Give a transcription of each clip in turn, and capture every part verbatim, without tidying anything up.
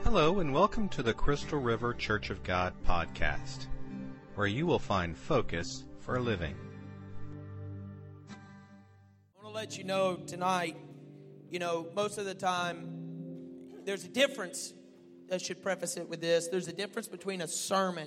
Hello and welcome to the Crystal River Church of God podcast, where you will find focus for living. I want to let you know tonight, you know, most of the time, there's a difference. I should preface it with this. There's a difference between a sermon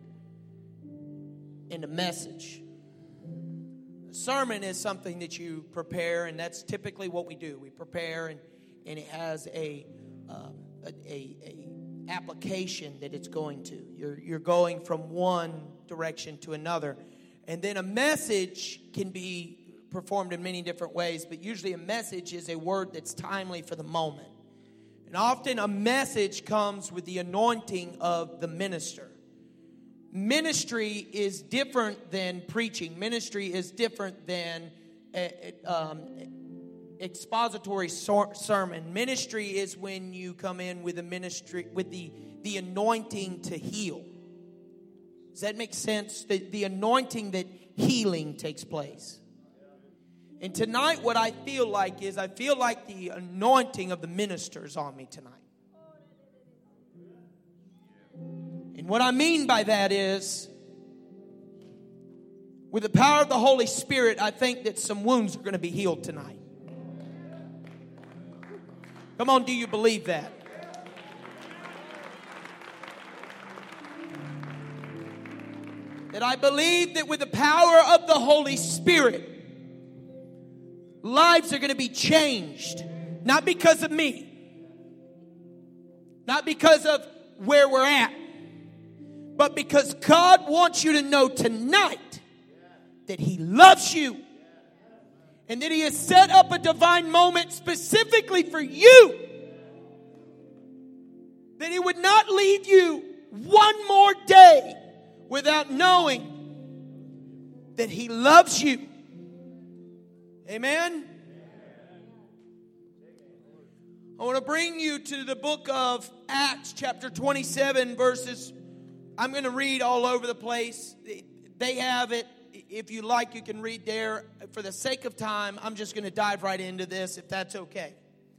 and a message. A sermon is something that you prepare, and that's typically what we do. We prepare, and, and it has a... Um, A, a, a application that it's going to. You're, you're going from one direction to another. And then a message can be performed in many different ways, but usually a message is a word that's timely for the moment. And often a message comes with the anointing of the minister. Ministry is different than preaching. Ministry is different than uh, um, expository sermon. Ministry is when you come in with a ministry with the the anointing to heal. Does that make sense? The, the anointing that healing takes place. And tonight what I feel like is I feel like the anointing of the minister is on me tonight. And what I mean by that is, with the power of the Holy Spirit, I think that some wounds are going to be healed tonight. Come on, do you believe that? That I believe that with the power of the Holy Spirit, lives are going to be changed. Not because of me. Not because of where we're at. But because God wants you to know tonight that He loves you. And that He has set up a divine moment specifically for you. That He would not leave you one more day without knowing that He loves you. Amen? I want to bring you to the book of Acts chapter twenty-seven verses. I'm going to read all over the place. They have it. If you like, you can read there. For the sake of time, I'm just going to dive right into this, if that's okay.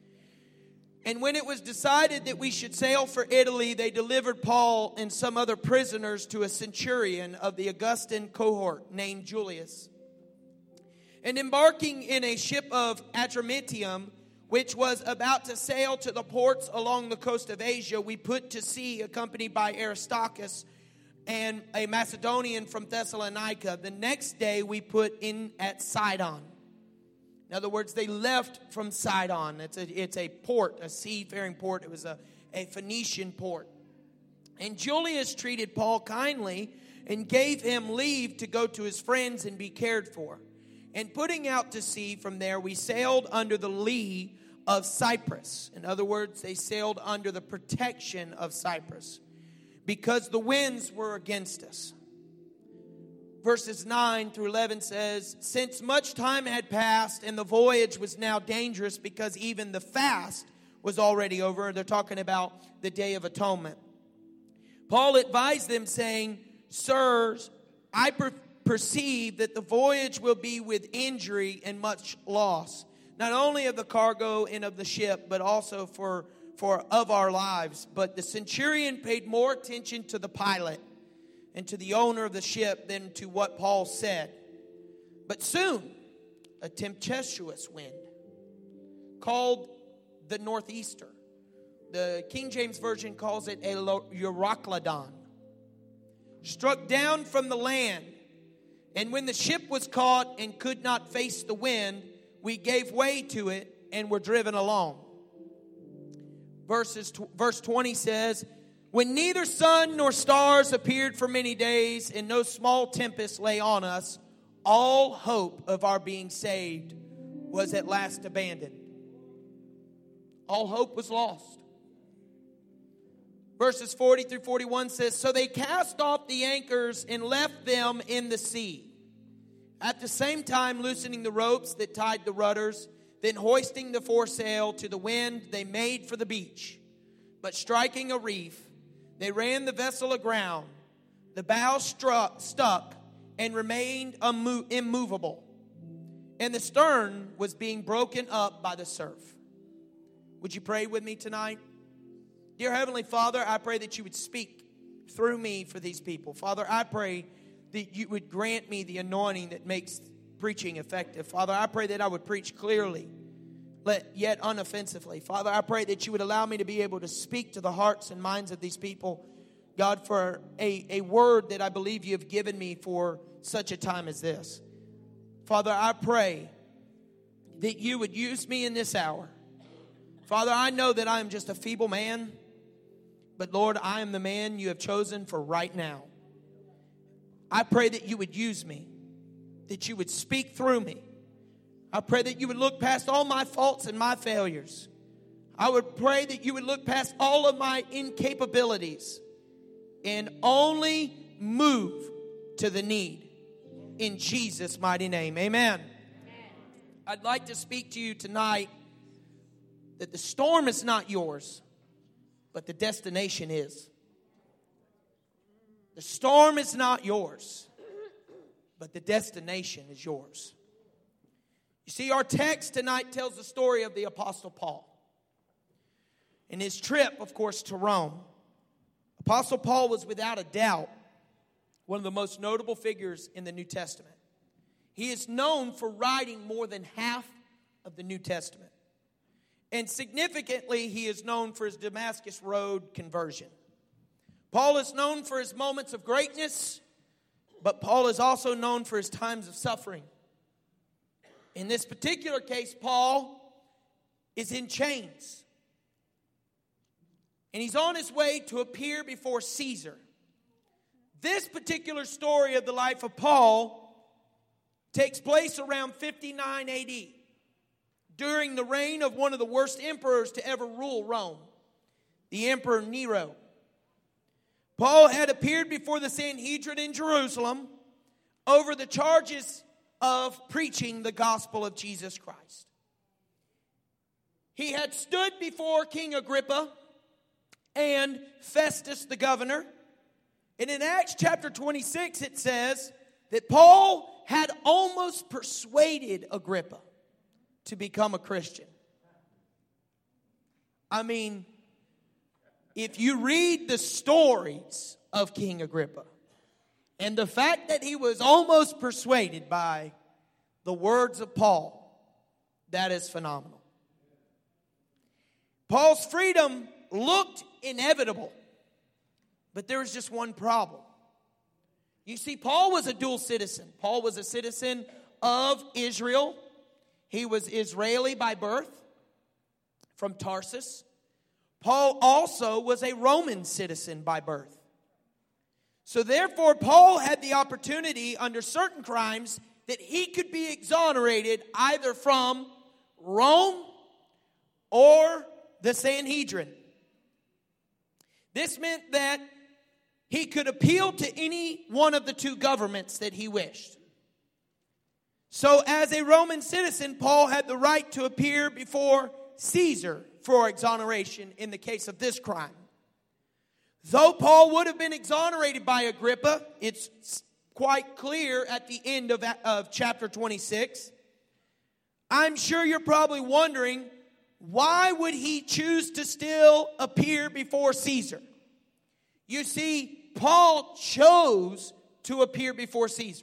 And when it was decided that we should sail for Italy, they delivered Paul and some other prisoners to a centurion of the Augustan cohort named Julius. And embarking in a ship of Adramyttium, which was about to sail to the ports along the coast of Asia, we put to sea accompanied by Aristarchus and a Macedonian from Thessalonica. The next day we put in at Sidon. In other words, they left from Sidon. It's a, it's a port, a seafaring port. It was a, a Phoenician port. And Julius treated Paul kindly and gave him leave to go to his friends and be cared for. And putting out to sea from there, we sailed under the lee of Cyprus. In other words, they sailed under the protection of Cyprus, because the winds were against us. Verses nine through eleven says, since much time had passed and the voyage was now dangerous because even the fast was already over. They're talking about the Day of Atonement. Paul advised them saying, sirs, I per- perceive that the voyage will be with injury and much loss, not only of the cargo and of the ship, but also for For of our lives. But the centurion paid more attention to the pilot and to the owner of the ship than to what Paul said. But soon a tempestuous wind called the northeaster, the King James Version calls it a Euroclydon, struck down from the land. And when the ship was caught and could not face the wind, we gave way to it and were driven along. Verses, verse twenty says, when neither sun nor stars appeared for many days and no small tempest lay on us, all hope of our being saved was at last abandoned. All hope was lost. Verses forty through forty-one says, so they cast off the anchors and left them in the sea. At the same time loosening the ropes that tied the rudders, then hoisting the foresail to the wind, they made for the beach. But striking a reef, they ran the vessel aground. The bow struck, stuck and remained immovable. And the stern was being broken up by the surf. Would you pray with me tonight? Dear Heavenly Father, I pray that you would speak through me for these people. Father, I pray that you would grant me the anointing that makes preaching effective. Father, I pray that I would preach clearly, yet unoffensively. Father, I pray that you would allow me to be able to speak to the hearts and minds of these people, God, for a, a word that I believe you have given me for such a time as this. Father, I pray that you would use me in this hour. Father, I know that I am just a feeble man, but Lord, I am the man you have chosen for right now. I pray that you would use me, that you would speak through me. I pray that you would look past all my faults and my failures. I would pray that you would look past all of my incapabilities and only move to the need. In Jesus' mighty name, amen. I'd like to speak to you tonight that the storm is not yours, but the destination is. The storm is not yours, but the destination is yours. You see, our text tonight tells the story of the Apostle Paul and his trip, of course, to Rome. Apostle Paul was without a doubt one of the most notable figures in the New Testament. He is known for writing more than half of the New Testament. And significantly, he is known for his Damascus Road conversion. Paul is known for his moments of greatness, but Paul is also known for his times of suffering. In this particular case, Paul is in chains. And he's on his way to appear before Caesar. This particular story of the life of Paul takes place around fifty-nine A D, during the reign of one of the worst emperors to ever rule Rome, the Emperor Nero. Paul had appeared before the Sanhedrin in Jerusalem over the charges of preaching the gospel of Jesus Christ. He had stood before King Agrippa and Festus the governor. And in Acts chapter twenty-six, it says that Paul had almost persuaded Agrippa to become a Christian. I mean, if you read the stories of King Agrippa and the fact that he was almost persuaded by the words of Paul, that is phenomenal. Paul's freedom looked inevitable. But there was just one problem. You see, Paul was a dual citizen. Paul was a citizen of Israel. He was Israeli by birth from Tarsus. Paul also was a Roman citizen by birth. So therefore, Paul had the opportunity under certain crimes that he could be exonerated either from Rome or the Sanhedrin. This meant that he could appeal to any one of the two governments that he wished. So as a Roman citizen, Paul had the right to appear before Caesar for exoneration in the case of this crime. Though Paul would have been exonerated by Agrippa, it's quite clear at the end of, of chapter twenty-six. I'm sure you're probably wondering, why would he choose to still appear before Caesar? You see, Paul chose to appear before Caesar.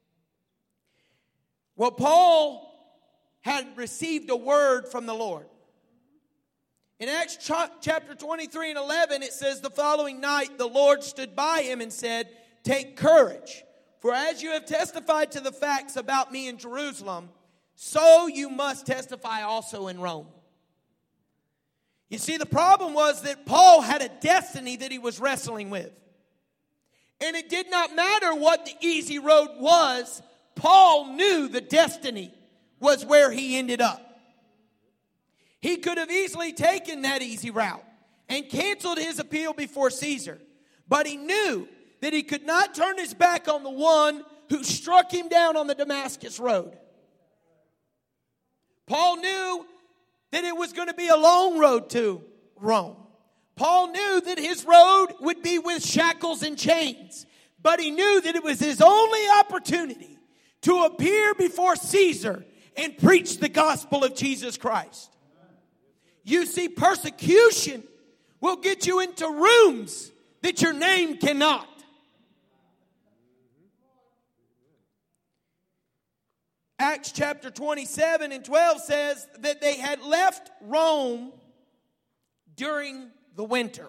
Well, Paul had received a word from the Lord. In Acts chapter twenty-three and eleven, it says, the following night the Lord stood by him and said, take courage, for as you have testified to the facts about me in Jerusalem, so you must testify also in Rome. You see, the problem was that Paul had a destiny that he was wrestling with. And it did not matter what the easy road was. Paul knew the destiny was where he ended up. He could have easily taken that easy route and canceled his appeal before Caesar. But he knew that he could not turn his back on the one who struck him down on the Damascus Road. Paul knew that it was going to be a long road to Rome. Paul knew that his road would be with shackles and chains. But he knew that it was his only opportunity to appear before Caesar and preach the gospel of Jesus Christ. You see, persecution will get you into rooms that your name cannot. Acts chapter twenty-seven and twelve says that they had left Rome during the winter.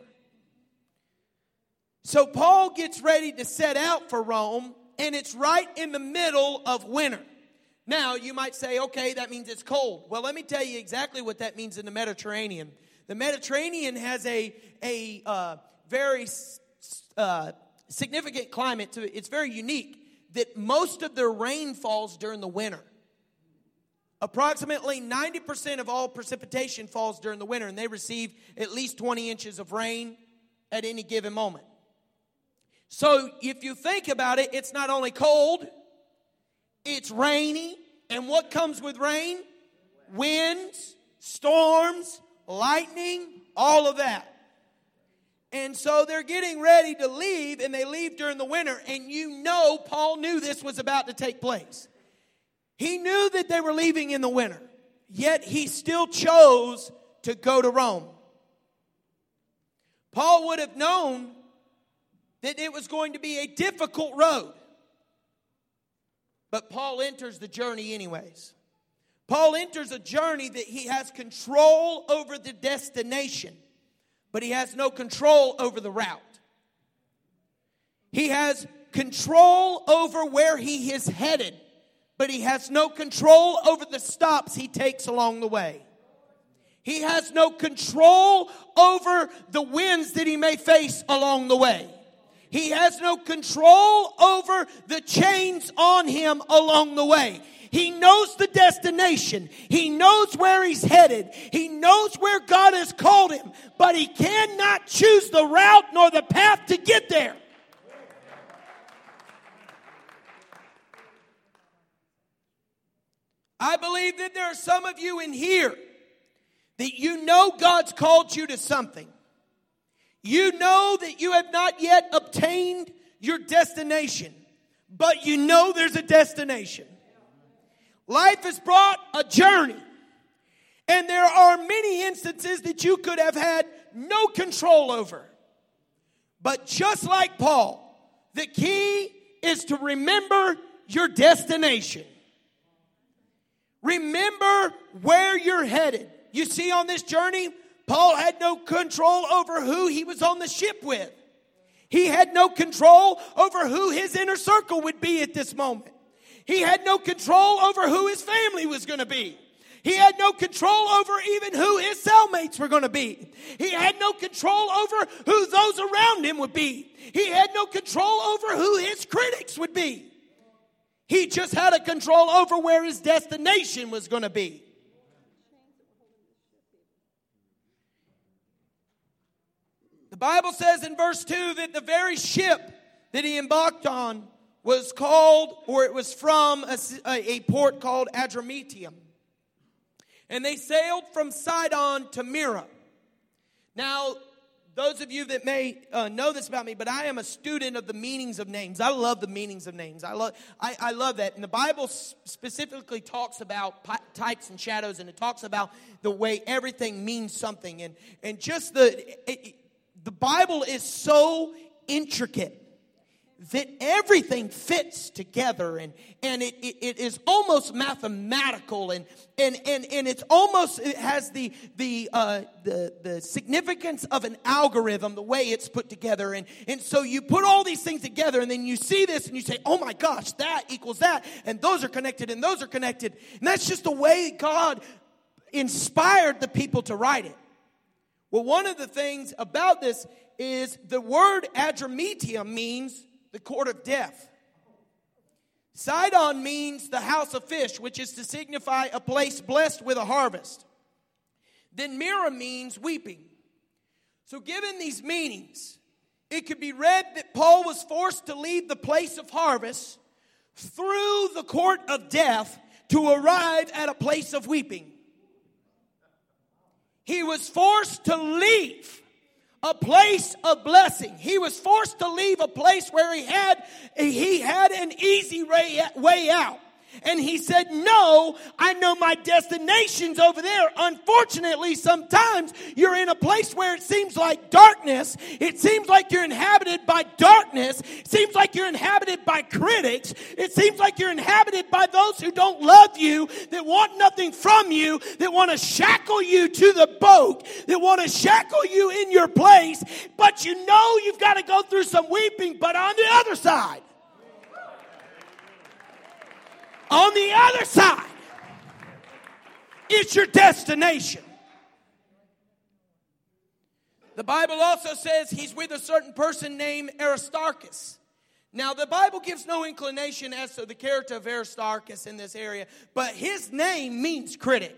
So Paul gets ready to set out for Rome, and it's right in the middle of winter. Now, you might say, okay, that means it's cold. Well, let me tell you exactly what that means in the Mediterranean. The Mediterranean has a, a uh, very uh, significant climate to it. It's very unique that most of their rain falls during the winter. Approximately ninety percent of all precipitation falls during the winter, and they receive at least twenty inches of rain at any given moment. So if you think about it, it's not only cold, it's rainy, and what comes with rain? Winds, storms, lightning, all of that. And so they're getting ready to leave, and they leave during the winter, and you know Paul knew this was about to take place. He knew that they were leaving in the winter, yet he still chose to go to Rome. Paul would have known that it was going to be a difficult road. But Paul enters the journey anyways. Paul enters a journey that he has control over the destination, but he has no control over the route. He has control over where he is headed, but he has no control over the stops he takes along the way. He has no control over the winds that he may face along the way. He has no control over the chains on him along the way. He knows the destination. He knows where he's headed. He knows where God has called him. But he cannot choose the route nor the path to get there. I believe that there are some of you in here that you know God's called you to something. You know that you have not yet obtained your destination, but you know there's a destination. Life has brought a journey, and there are many instances that you could have had no control over. But just like Paul, the key is to remember your destination. Remember where you're headed. You see, on this journey, Paul had no control over who he was on the ship with. He had no control over who his inner circle would be at this moment. He had no control over who his family was going to be. He had no control over even who his cellmates were going to be. He had no control over who those around him would be. He had no control over who his critics would be. He just had a control over where his destination was going to be. The Bible says in verse two that the very ship that he embarked on was called, or it was from a, a port called Adramyttium. And they sailed from Sidon to Myra. Now, those of you that may uh, know this about me, but I am a student of the meanings of names. I love the meanings of names. I love, I, I love that. And the Bible specifically talks about types and shadows, and it talks about the way everything means something. And, and just the, it, the Bible is so intricate that everything fits together, and, and it, it, it is almost mathematical, and and and, and it's almost, it has the the uh, the the significance of an algorithm, the way it's put together. And, and so you put all these things together, and then you see this and you say, oh my gosh, that equals that, and those are connected and those are connected. And that's just the way God inspired the people to write it. Well, one of the things about this is the word Adramyttium means the court of death. Sidon means the house of fish, which is to signify a place blessed with a harvest. Then Myra means weeping. So given these meanings, it could be read that Paul was forced to leave the place of harvest through the court of death to arrive at a place of weeping. He was forced to leave a place of blessing. He was forced to leave a place where he had he had an easy way out. And he said, no, I know my destination's over there. Unfortunately, sometimes you're in a place where it seems like darkness. It seems like you're inhabited by darkness. It seems like you're inhabited by critics. It seems like you're inhabited by those who don't love you, that want nothing from you, that want to shackle you to the boat, that want to shackle you in your place. But you know you've got to go through some weeping. But on the other side, on the other side, it's your destination. The Bible also says he's with a certain person named Aristarchus. Now, the Bible gives no inclination as to the character of Aristarchus in this area, but his name means critic.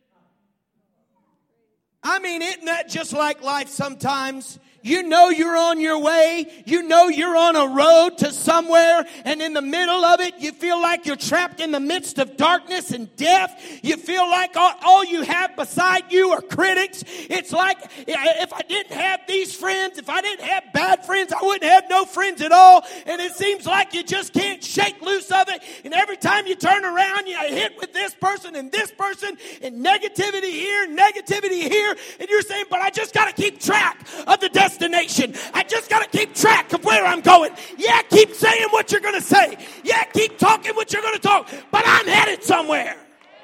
I mean, isn't that just like life sometimes? You know you're on your way. You know you're on a road to somewhere. And in the middle of it, you feel like you're trapped in the midst of darkness and death. You feel like all, all you have beside you are critics. It's like if I didn't have these friends, if I didn't have bad friends, I wouldn't have no friends at all. And it seems like you just can't shake loose of it. And every time you turn around, you hit with this person and this person and negativity here, negativity here. And you're saying, but I just got to keep track of the destination. Destination. I just got to keep track of where I'm going. Yeah, keep saying what you're going to say. Yeah, keep talking what you're going to talk. But I'm headed somewhere.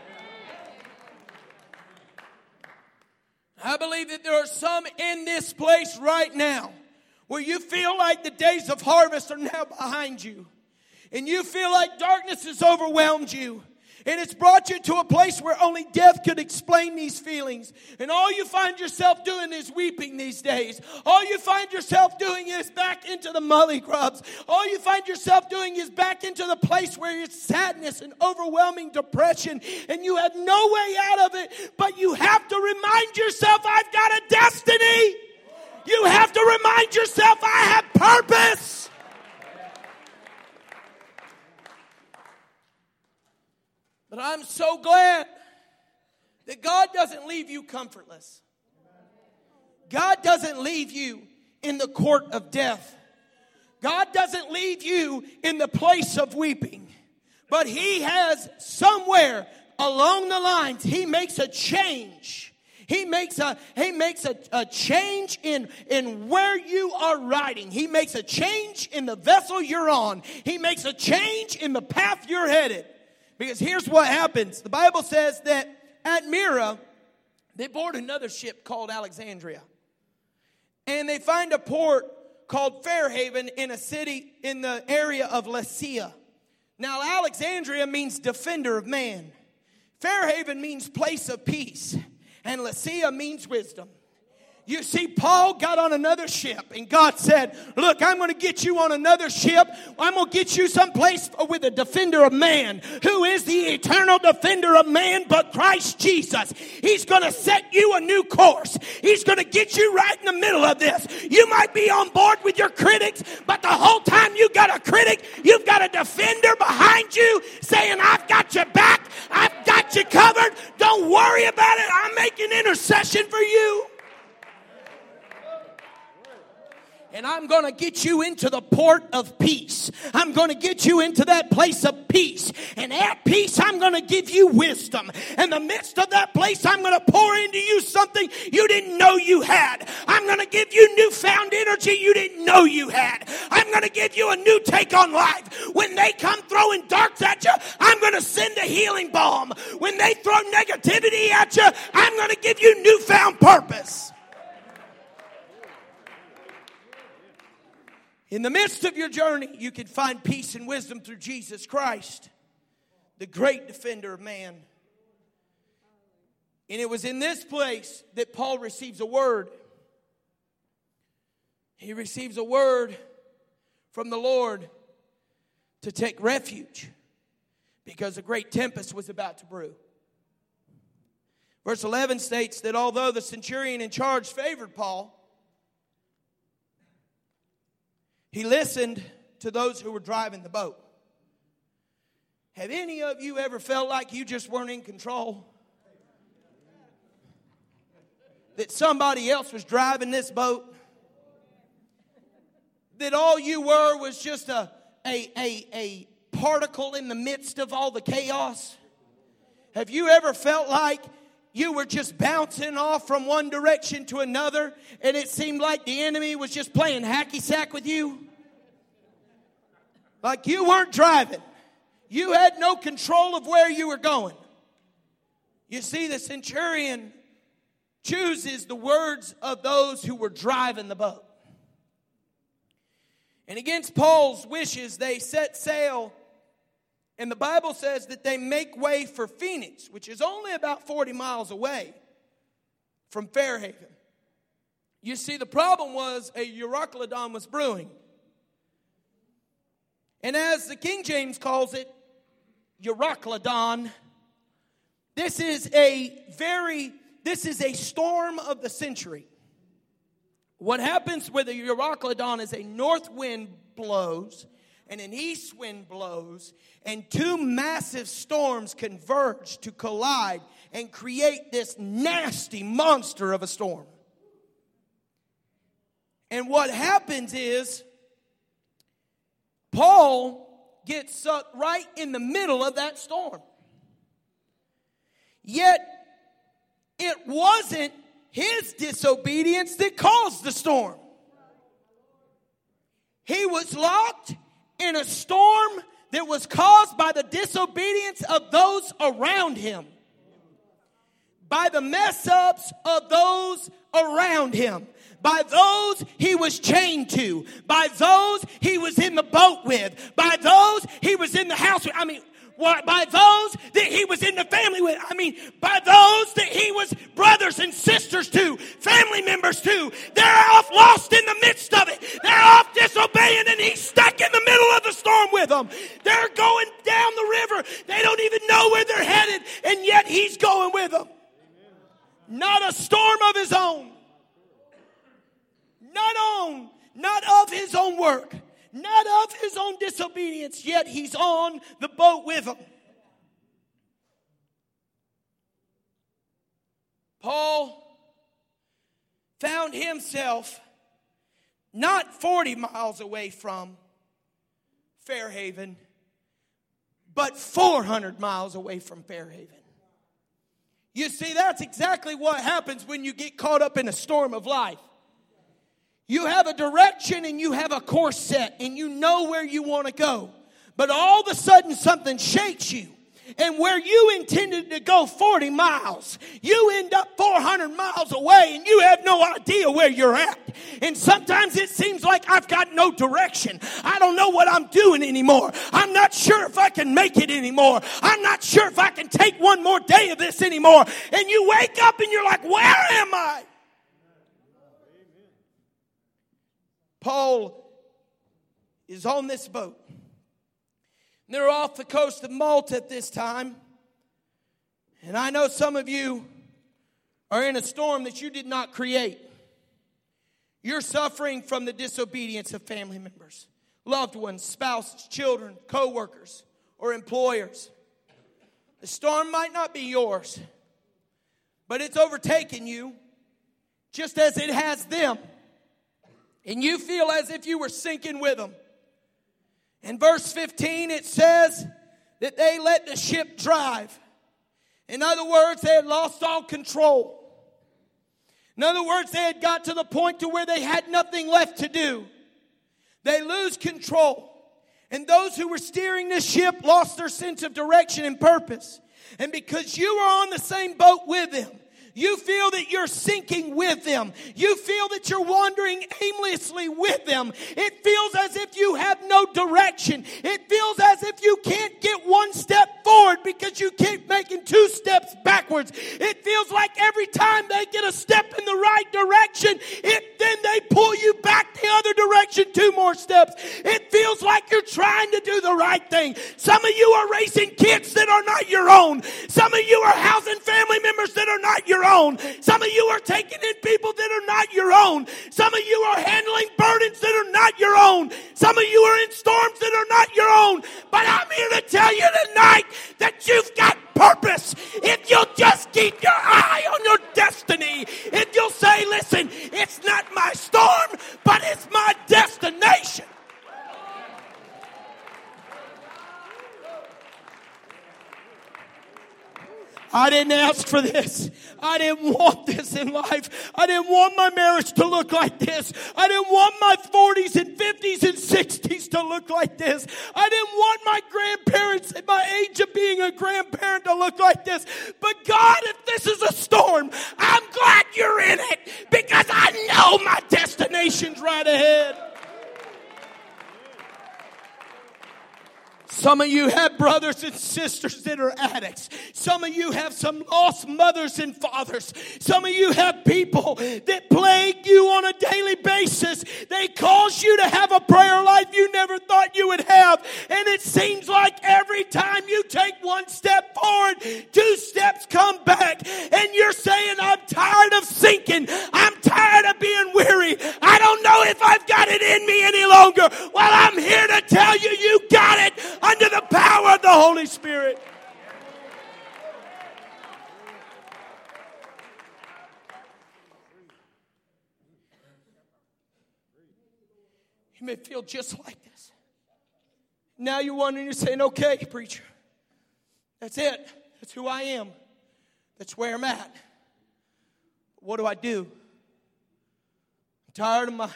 I believe that there are some in this place right now where you feel like the days of harvest are now behind you. And you feel like darkness has overwhelmed you. And it's brought you to a place where only death could explain these feelings. And all you find yourself doing is weeping these days. All you find yourself doing is back into the mully grubs. All you find yourself doing is back into the place where it's sadness and overwhelming depression. And you have no way out of it. But you have to remind yourself, I've got a destiny. You have to remind yourself, I have purpose. But I'm so glad that God doesn't leave you comfortless. God doesn't leave you in the court of death. God doesn't leave you in the place of weeping. But He has somewhere along the lines, He makes a change. He makes a he makes a, a change in, in where you are riding. He makes a change in the vessel you're on. He makes a change in the path you're headed. Because here's what happens. The Bible says that at Myra, they board another ship called Alexandria. And they find a port called Fairhaven in a city in the area of Lycia. Now, Alexandria means defender of man. Fairhaven means place of peace. And Lycia means wisdom. You see, Paul got on another ship, and God said, look, I'm going to get you on another ship. I'm going to get you someplace with a defender of man. Who is the eternal defender of man but Christ Jesus? He's going to set you a new course. He's going to get you right in the middle of this. You might be on board with your critics, but the whole time you got a critic, you've got a defender behind you saying, I've got your back. I've got you covered. Don't worry about it. I'm making intercession for you. And I'm going to get you into the port of peace. I'm going to get you into that place of peace. And at peace, I'm going to give you wisdom. In the midst of that place, I'm going to pour into you something you didn't know you had. I'm going to give you newfound energy you didn't know you had. I'm going to give you a new take on life. When they come throwing darts at you, I'm going to send a healing balm. When they throw negativity at you, I'm going to give you newfound purpose. In the midst of your journey, you can find peace and wisdom through Jesus Christ, the great defender of man. And it was in this place that Paul receives a word. He receives a word from the Lord to take refuge because a great tempest was about to brew. Verse eleven states that although the centurion in charge favored Paul, he listened to those who were driving the boat. Have any of you ever felt like you just weren't in control? That somebody else was driving this boat? That all you were was just a, a, a, a particle in the midst of all the chaos? Have you ever felt like you were just bouncing off from one direction to another and it seemed like the enemy was just playing hacky sack with you? Like you weren't driving. You had no control of where you were going. You see, the centurion chooses the words of those who were driving the boat. And against Paul's wishes, they set sail. And the Bible says that they make way for Phoenix, which is only about forty miles away from Fairhaven. You see, the problem was a Euroclydon was brewing. And as the King James calls it, Euroclydon, this is a very, this is a storm of the century. What happens with a Euroclydon is a north wind blows and an east wind blows, and two massive storms converge to collide and create this nasty monster of a storm. And what happens is Paul gets sucked right in the middle of that storm. Yet it wasn't his disobedience that caused the storm. He was locked in a storm that was caused by the disobedience of those around him. By the mess ups of those around him. By those he was chained to. By those he was in the boat with. By those he was in the house with. I mean, by those that he was in the family with. I mean, by those that he was brothers and sisters to, family members to. They're off lost in the midst of it. They're off disobeying and he's stuck in the middle of the storm with them. They're going down the river. They don't even know where they're headed, and yet he's going with them. Not a storm of his own. Not on, not of his own work. Not of his own disobedience, yet he's on the boat with them. Paul found himself not forty miles away from Fairhaven, but four hundred miles away from Fairhaven. You see, that's exactly what happens when you get caught up in a storm of life. You have a direction and you have a course set and you know where you want to go. But all of a sudden something shakes you. And where you intended to go forty miles, you end up four hundred miles away and you have no idea where you're at. And sometimes it seems like I've got no direction. I don't know what I'm doing anymore. I'm not sure if I can make it anymore. I'm not sure if I can take one more day of this anymore. And you wake up and you're like, where am I? Paul is on this boat. They're off the coast of Malta at this time. And I know some of you are in a storm that you did not create. You're suffering from the disobedience of family members, loved ones, spouses, children, co-workers, or employers. The storm might not be yours, but it's overtaken you just as it has them. And you feel as if you were sinking with them. In verse fifteen, it says that they let the ship drive. In other words, they had lost all control. In other words, they had got to the point to where they had nothing left to do. They lose control. And those who were steering the ship lost their sense of direction and purpose. And because you are on the same boat with them, you feel that you're sinking with them. You feel that you're wandering aimlessly with them. It feels as if you have no direction. It feels as if you can't get one step forward because you keep making two steps backwards. It feels like every time they get a step in the right direction, it, then they pull you back the other direction two more steps. It feels like you're trying to do the right thing. Some of you are raising kids that are not your own. Some of you are housing family members that are not your own. Some of you are taking in people that are not your own. Some of you are handling burdens that are not your own. Some of you are in storms that are not your own. But I'm here to tell you tonight that you've got purpose. If you'll just keep your eye on your destiny. If you'll say, listen, it's not my storm, but it's my destination. I didn't ask for this. I didn't want this in life. I didn't want my marriage to look like this. I didn't want my forties and fifties and sixties to look like this. I didn't want my grandparents at my age of being a grandparent to look like this. But God, if this is a storm, I'm glad you're in it because I know my destination's right ahead. Some of you have brothers and sisters that are addicts. Some of you have some lost mothers and fathers. Some of you have people that plague you on a daily basis. They cause you to have a prayer life you never thought you would have. And it seems like every time you take one step forward, two steps come back. And you're saying, I'm tired of sinking. I'm tired of being weary. I don't know if I've got it in me any longer. Well, I'm here to tell you, you got it. Under the power of the Holy Spirit. You may feel just like this. Now you're wondering, you're saying, okay, preacher, that's it. That's who I am. That's where I'm at. What do I do? I'm tired of my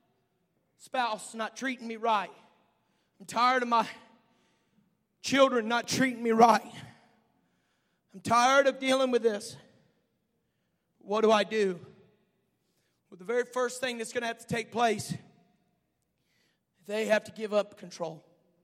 spouse not treating me right. I'm tired of my children not treating me right. I'm tired of dealing with this. What do I do? Well, the very first thing that's going to have to take place, they have to give up control.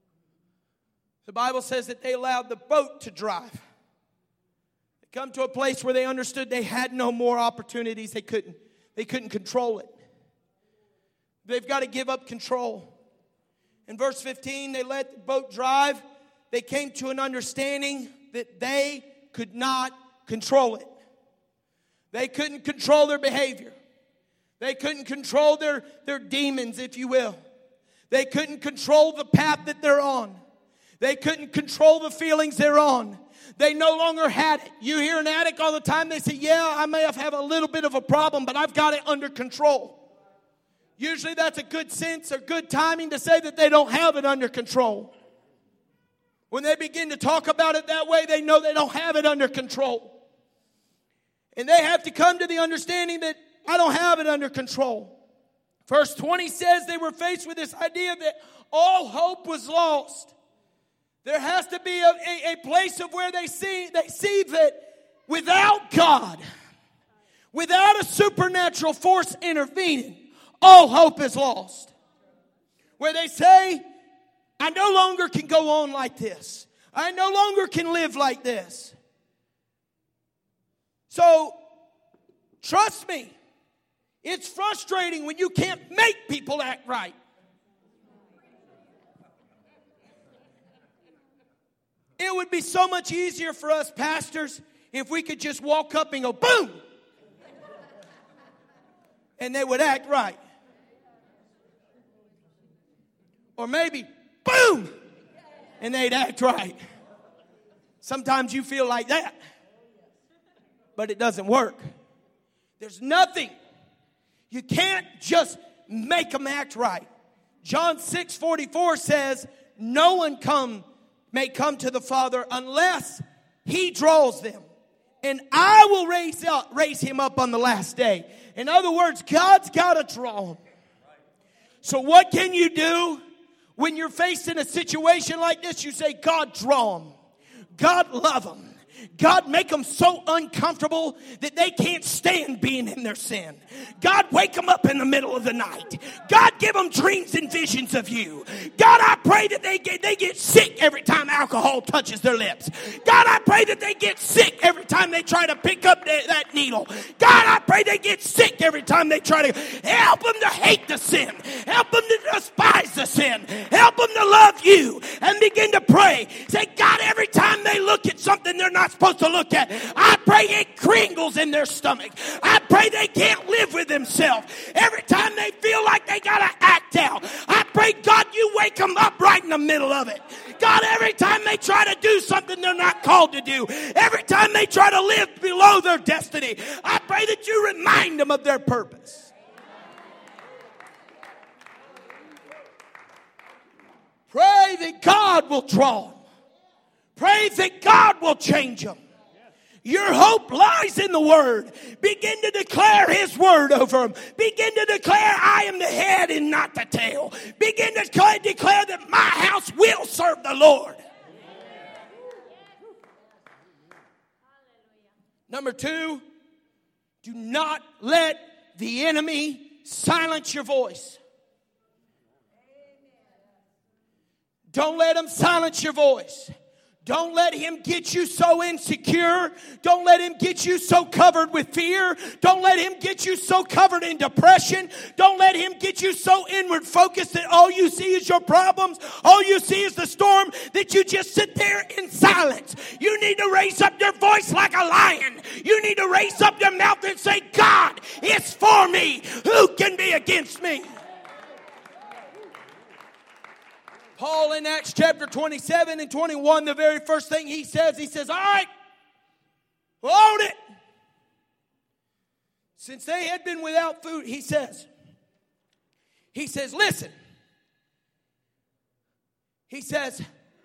The Bible says that they allowed the boat to drive. They come to a place where they understood they had no more opportunities. They couldn't, they couldn't control it. They've got to give up control. In verse fifteen, they let the boat drive. They came to an understanding that they could not control it. They couldn't control their behavior. They couldn't control their, their demons, if you will. They couldn't control the path that they're on. They couldn't control the feelings they're on. They no longer had it. You hear an addict all the time, they say, yeah, I may have had a little bit of a problem, but I've got it under control. Usually that's a good sense or good timing to say that they don't have it under control. When they begin to talk about it that way, they know they don't have it under control. And they have to come to the understanding that I don't have it under control. Verse twenty says they were faced with this idea that all hope was lost. There has to be a, a, a place of where they see, they see that without God, without a supernatural force intervening, all hope is lost. Where they say, I no longer can go on like this. I no longer can live like this. So, trust me, it's frustrating when you can't make people act right. It would be so much easier for us pastors if we could just walk up and go, boom! And they would act right. Or maybe, boom! And they'd act right. Sometimes you feel like that. But it doesn't work. There's nothing. You can't just make them act right. John six forty-four says, no one come may come to the Father unless he draws them. And I will raise up, raise him up on the last day. In other words, God's got to draw them. So what can you do when you're facing a situation like this? You say, God, draw them. God, love them. God, make them so uncomfortable that they can't stand being in their sin. God, wake them up in the middle of the night. God, give them dreams and visions of you. God, I pray that they get, they get sick every time alcohol touches their lips. God, I pray that they get sick every time they try to pick up that, that needle. God, I pray they get sick every time they try to help them to hate the sin. Help them to despise the sin. Help them to love you and begin to pray. Say, God, every time they look at something they're not supposed to look at, I pray it cringles in their stomach. I pray they can't live with themselves. Every time they feel like they gotta act out, I pray, God, you wake them up right in the middle of it. God, every time they try to do something they're not called to do, every time they try to live below their destiny, I pray that you remind them of their purpose. Pray that God will draw them. Pray that God will change them. Your hope lies in the Word. Begin to declare His Word over them. Begin to declare, I am the head and not the tail. Begin to declare, declare that my house will serve the Lord. Number two, do not let the enemy silence your voice. Don't let him silence your voice. Don't let him get you so insecure. Don't let him get you so covered with fear. Don't let him get you so covered in depression. Don't let him get you so inward focused that all you see is your problems. All you see is the storm, that you just sit there in silence. You need to raise up your voice like a lion. You need to raise up your mouth and say, God is for me. Who can be against me? Paul in Acts chapter twenty-seven and twenty-one, the very first thing he says, he says, all right, load it. Since they had been without food, he says, he says, listen. He says,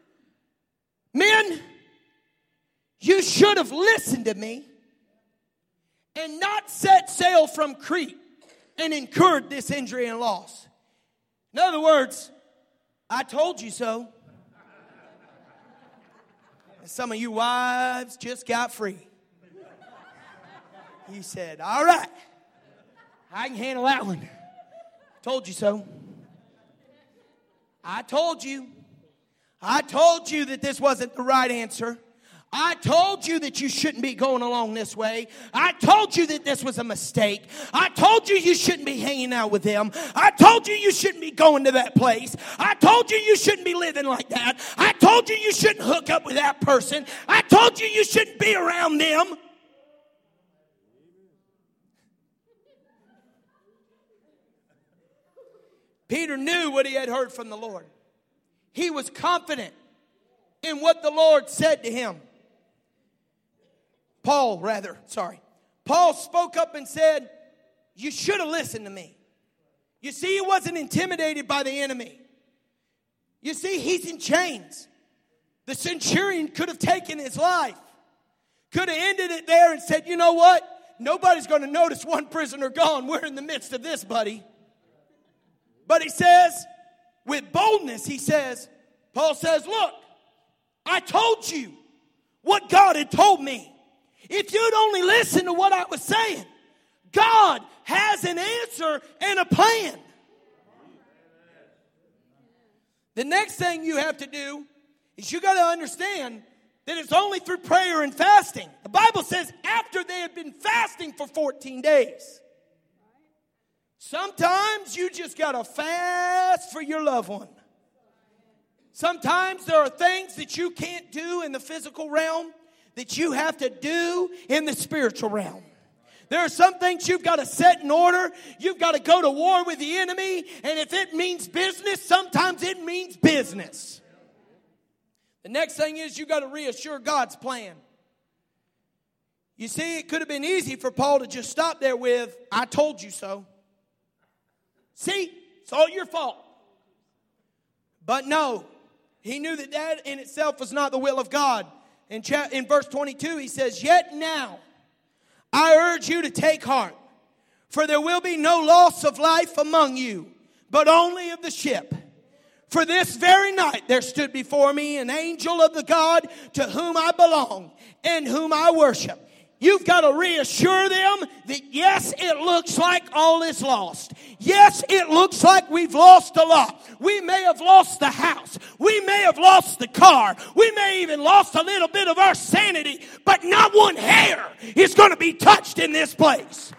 men, you should have listened to me and not set sail from Crete and incurred this injury and loss. In other words, I told you so. And some of you wives just got free. He said, all right, I can handle that one. Told you so. I told you. I told you that this wasn't the right answer. I told you that you shouldn't be going along this way. I told you that this was a mistake. I told you you shouldn't be hanging out with them. I told you you shouldn't be going to that place. I told you you shouldn't be living like that. I told you you shouldn't hook up with that person. I told you you shouldn't be around them. Peter knew what he had heard from the Lord. He was confident in what the Lord said to him. Paul, rather, sorry. Paul spoke up and said, you should have listened to me. You see, he wasn't intimidated by the enemy. You see, he's in chains. The centurion could have taken his life. Could have ended it there and said, you know what? Nobody's going to notice one prisoner gone. We're in the midst of this, buddy. But he says, with boldness, he says, Paul says, look, I told you what God had told me. If you'd only listen to what I was saying, God has an answer and a plan. The next thing you have to do is you got to understand that it's only through prayer and fasting. The Bible says after they had been fasting for fourteen days. Sometimes you just got to fast for your loved one. Sometimes there are things that you can't do in the physical realm that you have to do in the spiritual realm. There are some things you've got to set in order. You've got to go to war with the enemy. And if it means business, sometimes it means business. The next thing is you've got to reassure God's plan. You see, it could have been easy for Paul to just stop there with, I told you so. See, it's all your fault. But no, he knew that that in itself was not the will of God. In, cha- in verse twenty-two, he says, yet now I urge you to take heart, for there will be no loss of life among you, but only of the ship. For this very night there stood before me an angel of the God to whom I belong and whom I worship. You've got to reassure them that yes, it looks like all is lost. Yes, it looks like we've lost a lot. We may have lost the house. We may have lost the car. We may even lost a little bit of our sanity, but not one hair is going to be touched in this place.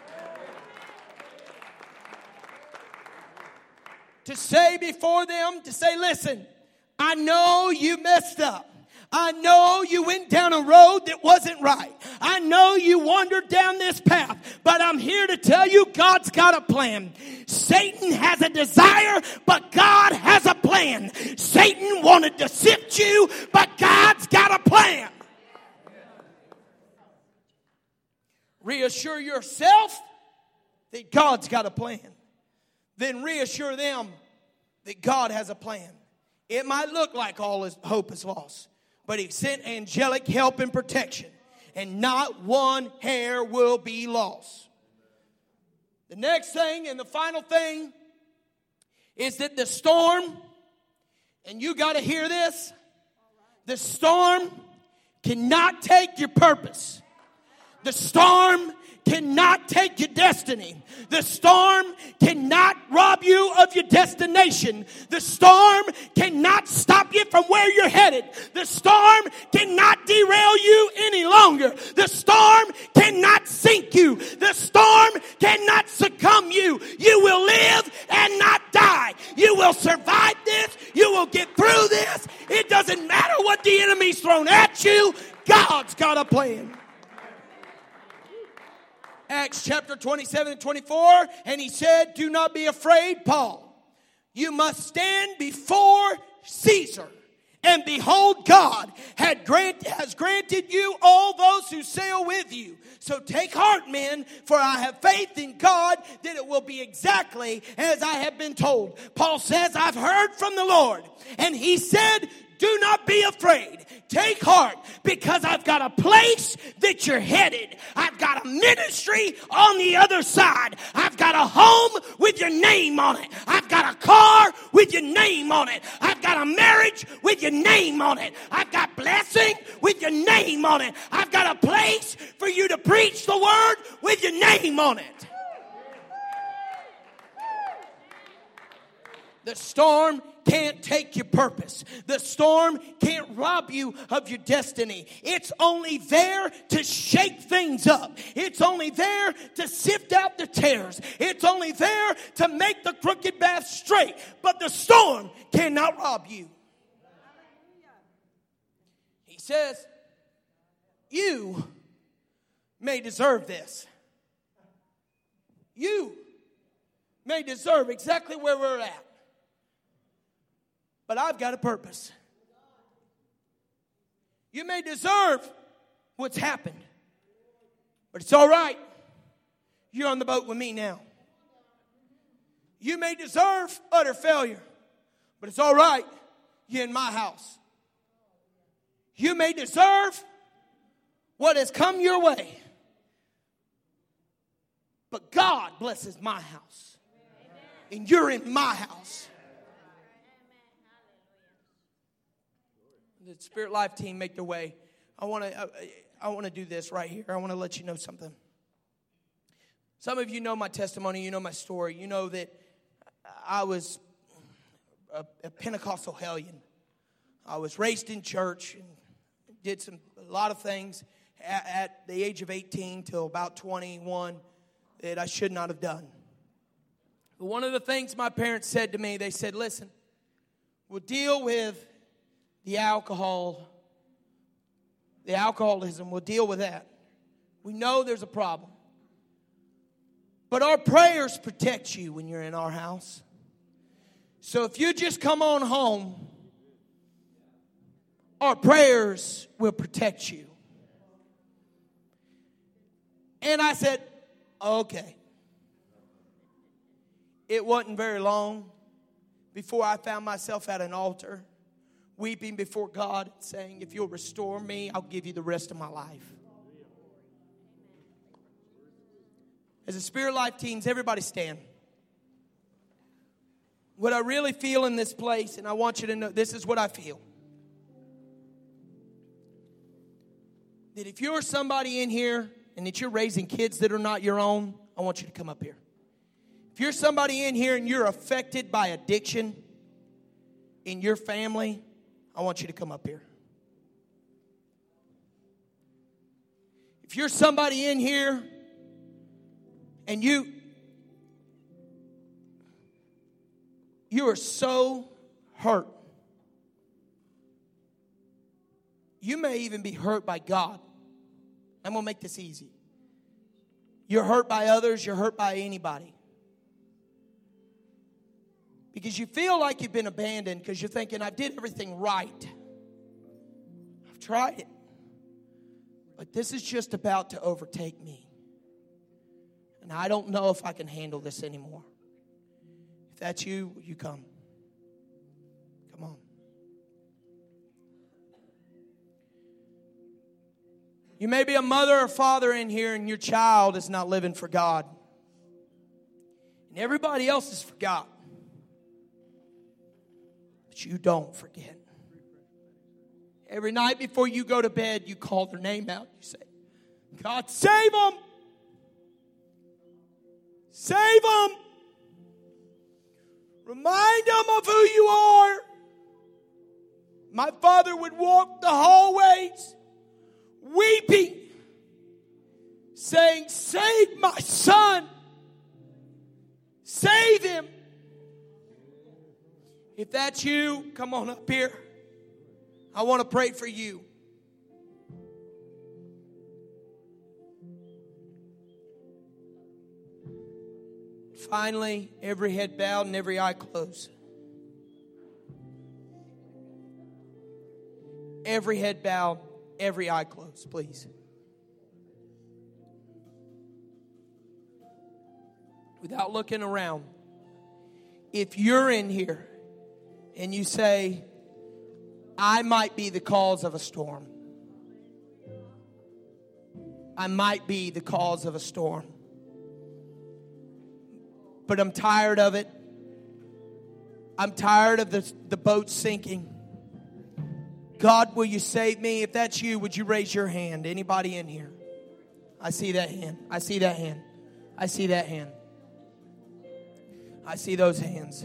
To say before them, to say, listen, I know you messed up. I know you went down a road that wasn't right. I know you wandered down this path, but I'm here to tell you God's got a plan. Satan has a desire, but God has a plan. Satan wanted to sift you, but God's got a plan. Reassure yourself that God's got a plan. Then reassure them that God has a plan. It might look like all his hope is lost, but he sent angelic help and protection. and not one hair will be lost. The next thing and the final thing is that the storm, and you got to hear this, the storm cannot take your purpose. The storm cannot take your destiny. The storm cannot rob you of your destination. The storm cannot stop you from where you're headed. The storm cannot derail you any longer. The storm cannot sink you. The storm cannot succumb you. You will live and not die. You will survive this. You will get through this. It doesn't matter what the enemy's thrown at you. God's got a plan. Acts chapter twenty-seven and twenty-four, and he said, do not be afraid, Paul. You must stand before Caesar. And behold, God had grant, has granted you all those who sail with you. So take heart, men, for I have faith in God that it will be exactly as I have been told. Paul says, I've heard from the Lord. And he said, do not be afraid. Take heart, because I've got a place that you're headed. I've got a ministry on the other side. I've got a home with your name on it. I've got a car with your name on it. I've got a marriage with your name on it. I've got blessing with your name on it. I've got a place for you to preach the word with your name on it. The storm can't take your purpose. The storm can't rob you of your destiny. It's only there to shake things up. It's only there to sift out the tares. It's only there to make the crooked path straight. But the storm cannot rob you. He says, you may deserve this. You may deserve exactly where we're at. But I've got a purpose. You may deserve what's happened. But it's all right. You're on the boat with me now. You may deserve utter failure. But it's all right. You're in my house. You may deserve what has come your way. But God blesses my house. And you're in my house. The Spirit Life team make their way. I want to I, I want to do this right here. I want to let you know something. Some of you know my testimony. You know my story. You know that I was a, a Pentecostal hellion. I was raised in church and did some a lot of things at, at the age of eighteen till about twenty-one that I should not have done. But one of the things my parents said to me, they said, listen, we'll deal with the alcohol, the alcoholism, we'll deal with that. We know there's a problem. But our prayers protect you when you're in our house. So if you just come on home, our prayers will protect you. And I said, okay. It wasn't very long before I found myself at an altar, weeping before God, saying, if you'll restore me, I'll give you the rest of my life. As a Spirit Life teams, everybody stand. What I really feel in this place, and I want you to know, this is what I feel. That if you're somebody in here and that you're raising kids that are not your own, I want you to come up here. If you're somebody in here and you're affected by addiction in your family, I want you to come up here. If you're somebody in here and you you are so hurt, you may even be hurt by God. I'm going to make this easy. You're hurt by others, you're hurt by anybody. Because you feel like you've been abandoned because you're thinking, I did everything right. I've tried it. But this is just about to overtake me. And I don't know if I can handle this anymore. If that's you, you come. Come on. You may be a mother or father in here and your child is not living for God. And everybody else has forgotten. But you don't forget. Every night before you go to bed, you call their name out. You say, God, save them. Save them. Remind them of who you are. My father would walk the hallways weeping, saying, save my son. Save him. If that's you, come on up here. I want to pray for you. Finally, every head bowed and every eye closed. Every head bowed, every eye closed, please. Without looking around, if you're in here and you say, I might be the cause of a storm. I might be the cause of a storm. But I'm tired of it. I'm tired of the, the boat sinking. God, will you save me? If that's you, would you raise your hand? Anybody in here? I see that hand. I see that hand. I see that hand. I see those hands.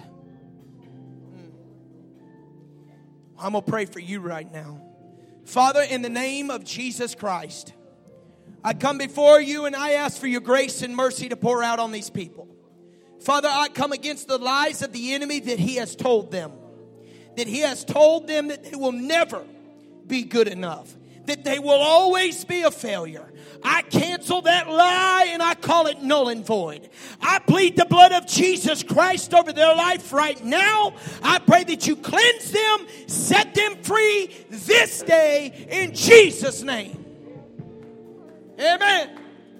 I'm going to pray for you right now. Father, in the name of Jesus Christ, I come before you and I ask for your grace and mercy to pour out on these people. Father, I come against the lies of the enemy that he has told them. That he has told them that they will never be good enough. That they will always be a failure. I cancel that lie and I call it null and void. I plead the blood of Jesus Christ over their life right now. I pray that you cleanse them, set them free this day in Jesus' name. Amen.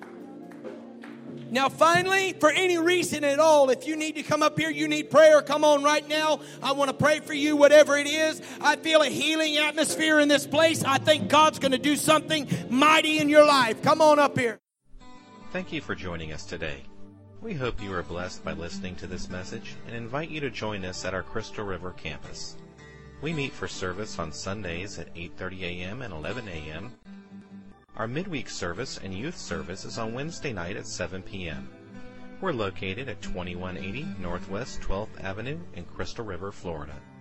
Now finally, for any reason at all, if you need to come up here, you need prayer, come on right now. I want to pray for you, whatever it is. I feel a healing atmosphere in this place. I think God's going to do something mighty in your life. Come on up here. Thank you for joining us today. We hope you are blessed by listening to this message and invite you to join us at our Crystal River campus. We meet for service on Sundays at eight thirty a.m. and eleven a.m. Our midweek service and youth service is on Wednesday night at seven p.m. We're located at twenty-one eighty Northwest twelfth Avenue in Crystal River, Florida.